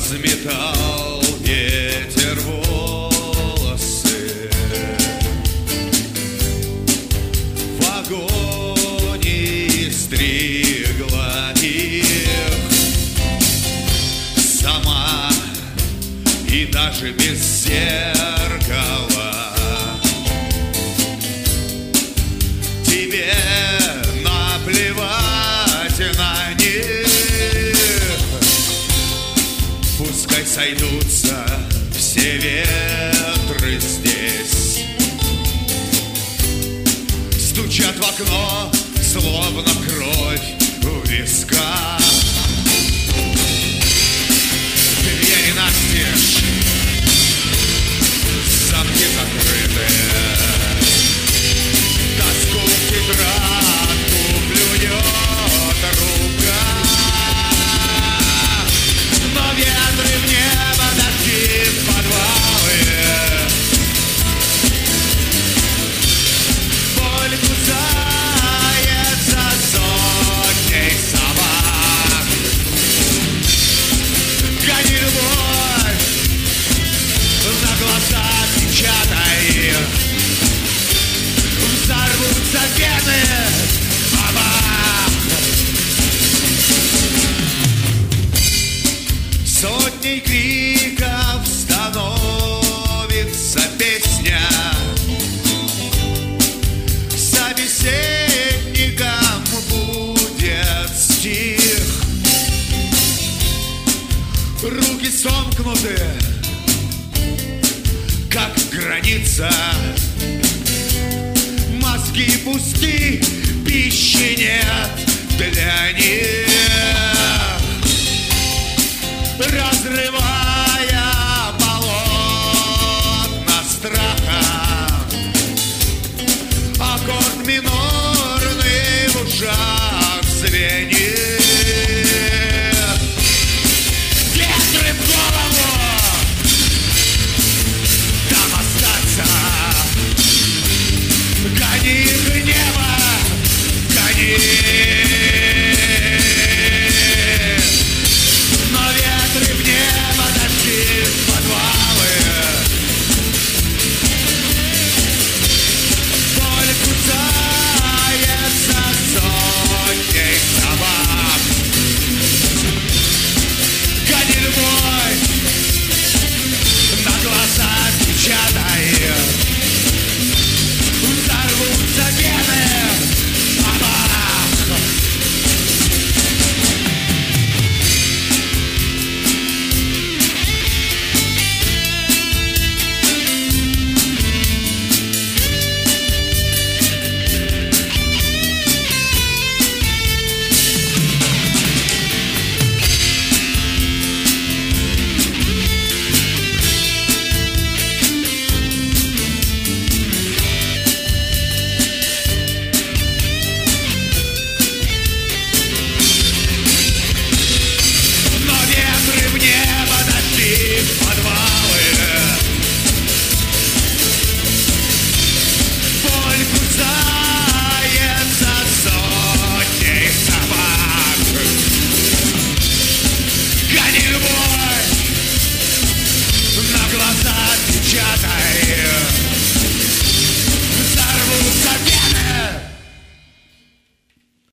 разметал ветер волосы. В агонии стригла их сама, и даже без зеркала. Тебе наплевать на них, пускай сойдутся все ветры здесь. Стучат в окно, словно кровь в висках. Двери настежь, замки закрыты. Тоску в тетрадку плюет рука. Но ветры в небо, дожди в подвалы. Боль кусается сотней собак. Гони любовь, на глаза печатай. Взорвутся вены, бабах. Сотней криков становится песня. Собеседником будет стих. Руки сомкнуты, как граница. Мозги пусты, пищи нет для них.